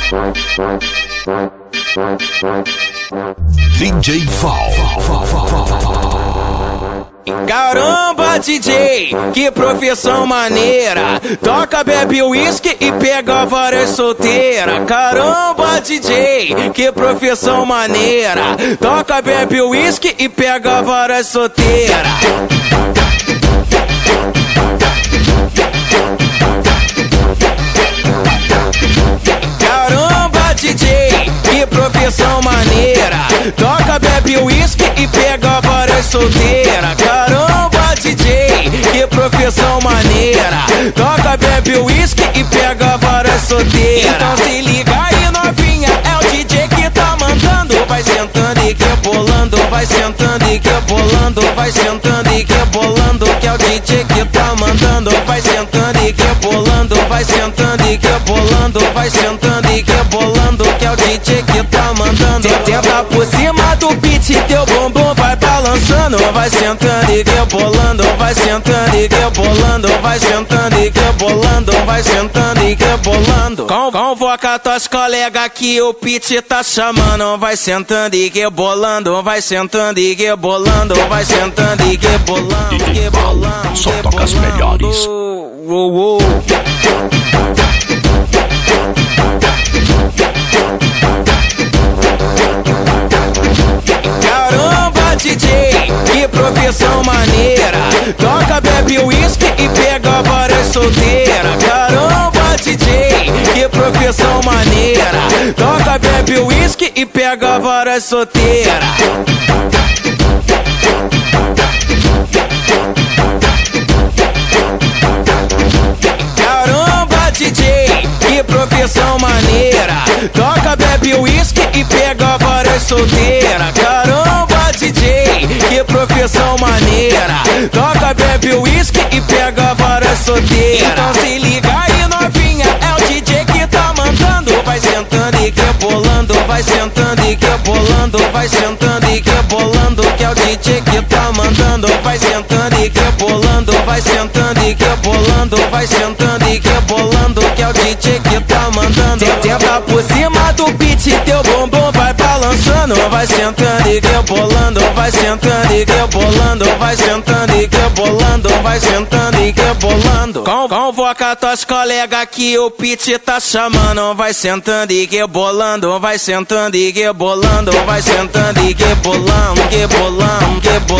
DJ Val. Caramba, DJ, que profissão maneira. Toca, bebe uísque e pega várias solteiras. Caramba, DJ, que profissão maneira. Toca, bebe uísque e pega várias solteiras. Caramba, DJ, que profissão maneira. Toca, bebe uísque e pega várias solteiras. Caramba, DJ, que profissão maneira. Toca, bebe uísque e pega várias solteiras. Então se liga aí, novinha, é o DJ que tá mandando. Vai sentando e rebolando, vai sentando e rebolando, vai sentando e rebolando, que é o DJ que tá mandando. Vai sentando e rebolando, vai sentando e rebolando, vai sentando e rebolando, que é o DJ que tá mandando. Tenta por cima do beat, teu bumbum vai balançando. Vai sentando e rebolando, vai sentando e rebolando, vai sentando e rebolando, vai sentando e rebolando. Convoca tuas colegas que o Pit tá chamando. Vai sentando e rebolando, vai sentando e rebolando, vai sentando e rebolando, rebolando. Só toca as melhores. Caramba, DJ, que profissão maneira. Toca, bebe uísque e pega várias solteiras. Caramba, DJ, que profissão maneira. Toca, bebe uísque e pega várias solteiras. Caramba, DJ, que profissão maneira. Toca, bebe uísque e pega várias solteiras. Caramba, DJ, que profissão maneira. Toca, bebe uísque e pega várias solteiras. Então se liga aí, novinha, é o DJ que tá mandando. Vai sentando e rebolando, vai sentando e rebolando, vai sentando e rebolando, que é o DJ que tá mandando. Vai sentando e rebolando, vai sentando e rebolando, vai sentando e rebolando, que é o DJ que tá mandando. Tenta por cima do beat, teu bumbum vai balançando. Vai sentando e rebolando, vai sentando e rebolando, vai sentando e rebolando, vai sentando e rebolando. Convoca tuas colegas que o Pit tá chamando. Vai sentando e rebolando, vai sentando e rebolando, vai sentando e rebolando, rebolando, rebolando.